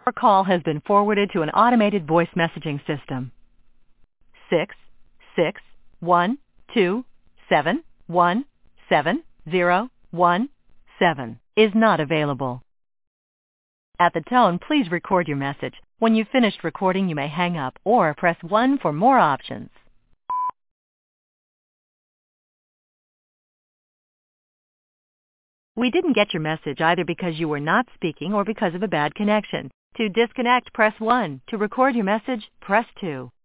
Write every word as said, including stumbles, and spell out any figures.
Your call has been forwarded to an automated voice messaging system. Six six one two seven one seven zero one seven is not available. At the tone, please record your message. When you've finished recording, you may hang up or press one for more options. We didn't get your message either because you were not speaking or because of a bad connection. To disconnect, press one. To record your message, press two.